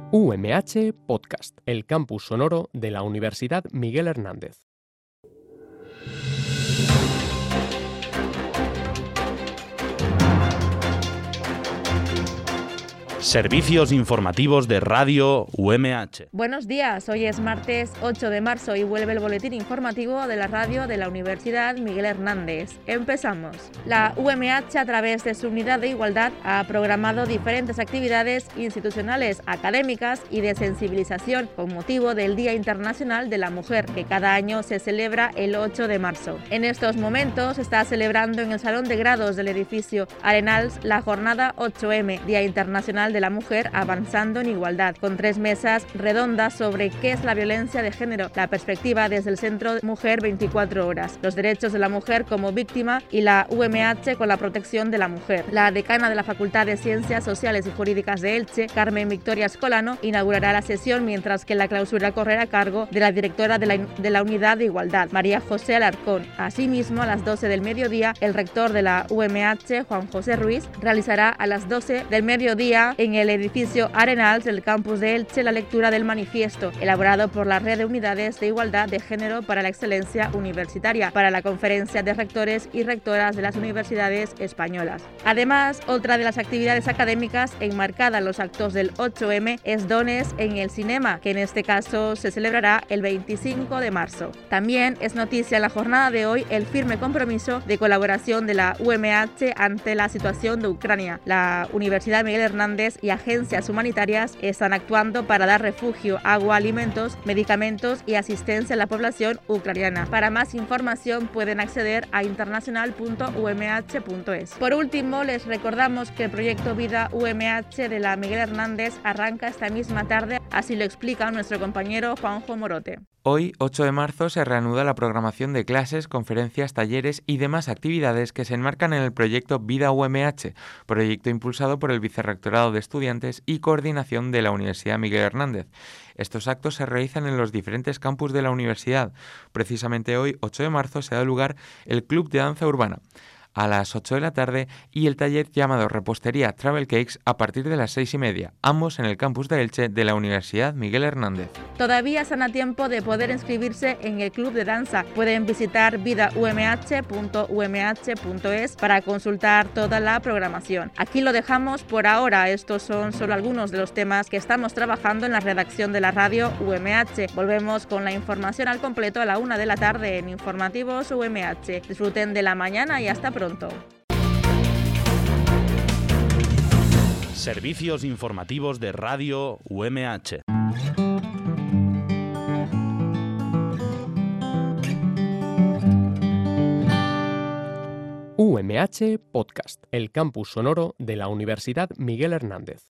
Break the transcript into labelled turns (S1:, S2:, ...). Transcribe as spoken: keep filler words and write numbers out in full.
S1: U M H Podcast, el campus sonoro de la Universidad Miguel Hernández.
S2: Servicios informativos de Radio U M H.
S3: Buenos días, hoy es martes ocho de marzo y vuelve el boletín informativo de la radio de la Universidad Miguel Hernández. Empezamos. La U M H, a través de su unidad de igualdad, ha programado diferentes actividades institucionales, académicas y de sensibilización con motivo del Día Internacional de la Mujer, que cada año se celebra el ocho de marzo. En estos momentos se está celebrando en el Salón de Grados del edificio Arenals la jornada ocho eme, Día Internacional de la Mujer avanzando en igualdad, con tres mesas redondas sobre qué es la violencia de género, la perspectiva desde el Centro Mujer veinticuatro horas, los derechos de la mujer como víctima y la U M H con la protección de la mujer. La decana de la Facultad de Ciencias Sociales y Jurídicas de Elche, Carmen Victoria Escolano, inaugurará la sesión, mientras que la clausura correrá a cargo de la directora de la, de la Unidad de Igualdad, María José Alarcón. Asimismo, a las doce del mediodía, el rector de la U M H, Juan José Ruiz, realizará a las doce del mediodía en el edificio Arenals del campus de Elche la lectura del manifiesto elaborado por la Red de Unidades de Igualdad de Género para la Excelencia Universitaria para la Conferencia de Rectores y Rectoras de las Universidades Españolas. Además, otra de las actividades académicas enmarcada en los actos del ocho eme es Dones en el Cinema, que en este caso se celebrará el veinticinco de marzo. También es noticia en la jornada de hoy el firme compromiso de colaboración de la U M H ante la situación de Ucrania. La Universidad Miguel Hernández y agencias humanitarias están actuando para dar refugio, agua, alimentos, medicamentos y asistencia a la población ucraniana. Para más información pueden acceder a internacional punto u eme hache punto es. Por último, les recordamos que el proyecto Vida U M H de la Miguel Hernández arranca esta misma tarde, así lo explica nuestro compañero Juanjo Morote.
S4: Hoy, ocho de marzo, se reanuda la programación de clases, conferencias, talleres y demás actividades que se enmarcan en el proyecto Vida U M H, proyecto impulsado por el Vicerrectorado de Estudiantes y Coordinación de la Universidad Miguel Hernández. Estos actos se realizan en los diferentes campus de la universidad. Precisamente hoy, ocho de marzo, se da lugar el Club de Danza Urbana a las ocho de la tarde y el taller llamado Repostería Travel Cakes a partir de las seis y media, ambos en el campus de Elche de la Universidad Miguel Hernández.
S3: Todavía están a tiempo de poder inscribirse en el club de danza. Pueden visitar vida u eme hache punto u eme hache punto es para consultar toda la programación. Aquí lo dejamos por ahora. Estos son solo algunos de los temas que estamos trabajando en la redacción de la radio U M H. Volvemos con la información al completo a la una de la tarde en Informativos U M H. Disfruten de la mañana y hasta pronto.
S2: Servicios informativos de Radio U M H.
S1: U M H Podcast, el campus sonoro de la Universidad Miguel Hernández.